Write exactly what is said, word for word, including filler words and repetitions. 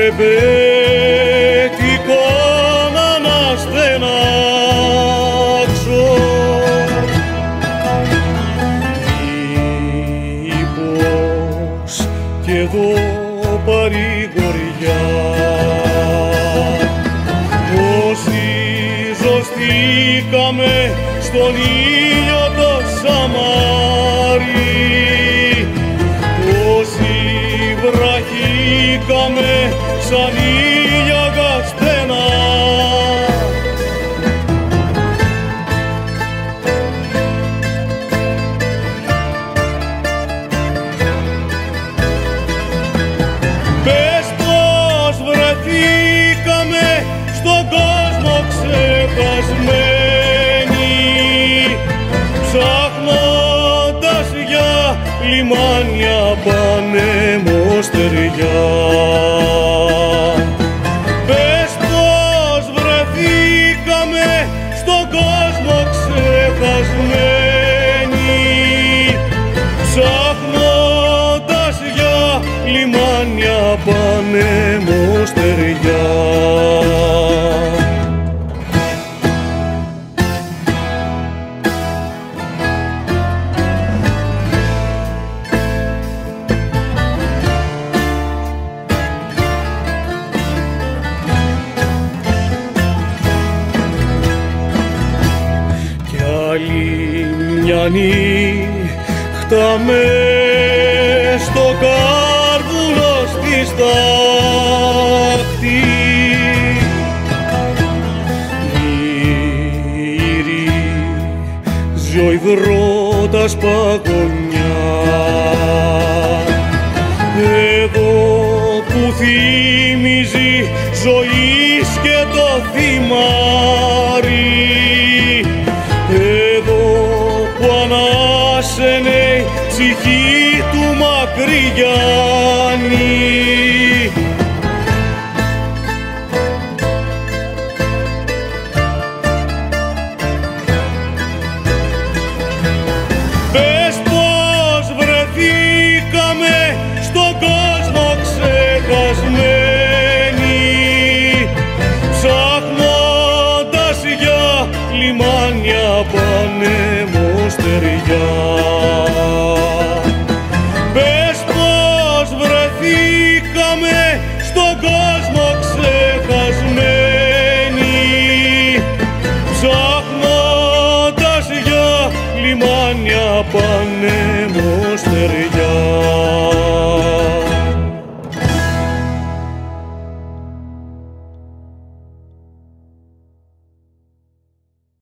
ρεμπέτικο να αναστενάξω. Μήπως κι εδώ παρηγοριά, όσοι ζωστήκαμε στον ήλιο το σαμάρι, όσοι βραχήκαμε σαν ήλια καστενά. Πες πως βρεθήκαμε στον κόσμο ξεχασμένοι, ψάχνοντας για λιμάνια πανεμοστεριά. Πες πως βρεθήκαμε στον κόσμο ξεχασμένοι, ψάχνοντας για λιμάνια πανεμοστεριά. Μια νύχτα μες στο κάρβουνο στη στάχτη, γυρίζει ο υδρότας παγωνιά, εδώ που θυμίζει ζωής και το θυμάρι, ανάσαινε ψυχή του Μακρυγιάννη. Πες πως βρεθήκαμε στον κόσμο ξεχασμένοι, ψάχνοντας για λιμάνια πανεμοστεριά. Πες πως βρεθήκαμε στον κόσμο ξεχασμένοι, ψάχνοντας για λιμάνια πανεμοστεριά.